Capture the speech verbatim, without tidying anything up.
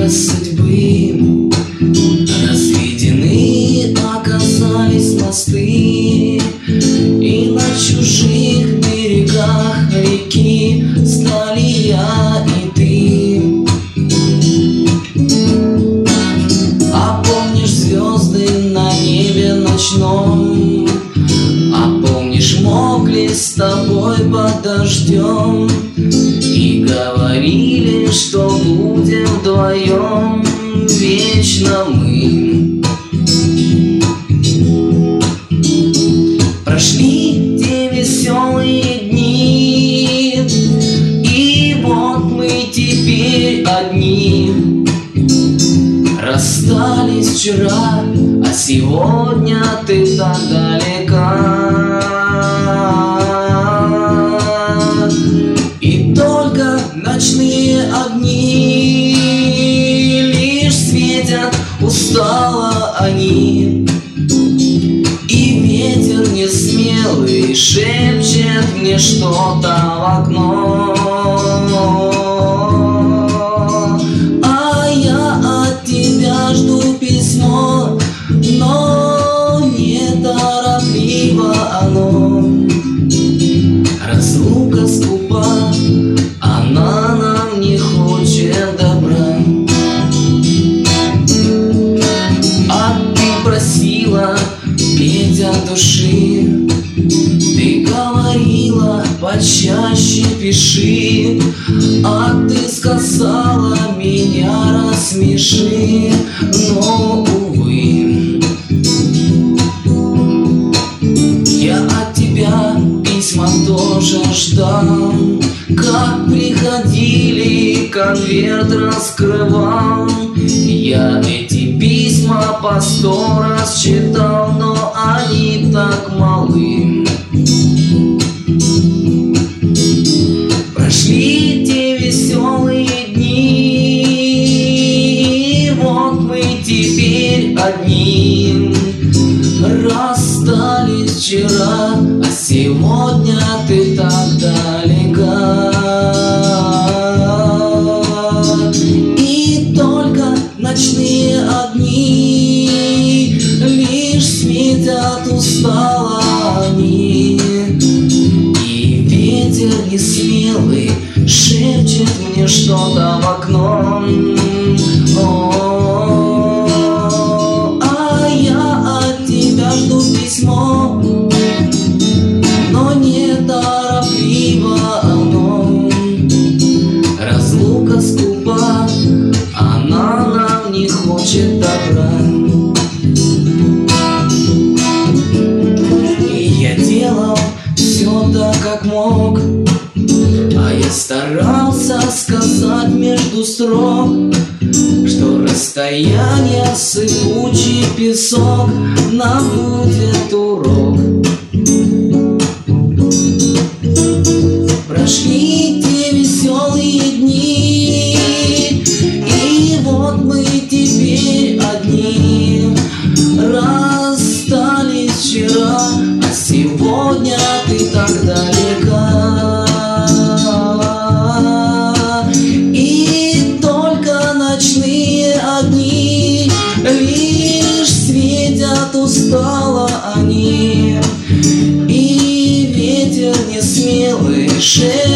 судьбы. Разведены оказались мосты, и на чужих берегах реки стали я и ты. А помнишь звезды на небе ночном? А помнишь, мокли с тобой под дождем и говорили, что будем вдвоем вечно мы. Прошли те веселые дни, и вот мы теперь одни. Расстались вчера, а сегодня ты так далека. И только ночные огни лишь светят устало они, и ветер несмелый шепчет мне что-то в окно. А я от тебя жду письмо, но неторопливо оно. Разлука скупа, она нам не хочет добра. А ты просила петь от души, ты говорила почаще пиши, а ты сказала меня рассмеши, но увы. Я от тебя письма тоже ждал, как приходили, конверт раскрывал. Я эти письма по сто раз читал, но они так малы. Прошли те веселые дни, и вот мы теперь одни. Расстались вчера, а сегодня ты так далека. И только ночные огни лишь светят устало они, и ветер несмелый шепчет мне что-то в окно. О, а я от тебя жду письмо, но неторопливо оно. Разлука скупа, она нам не хочет добра. И я делал все так, как мог, а я старался сказать между строк, что расстояние сыпучий песок нам будет урок. Прошли те веселые дни, и вот мы теперь одни. Расстались вчера, а сегодня ты так далека. И только ночные огни лишь светят устало они, и ветер несмелый шепчет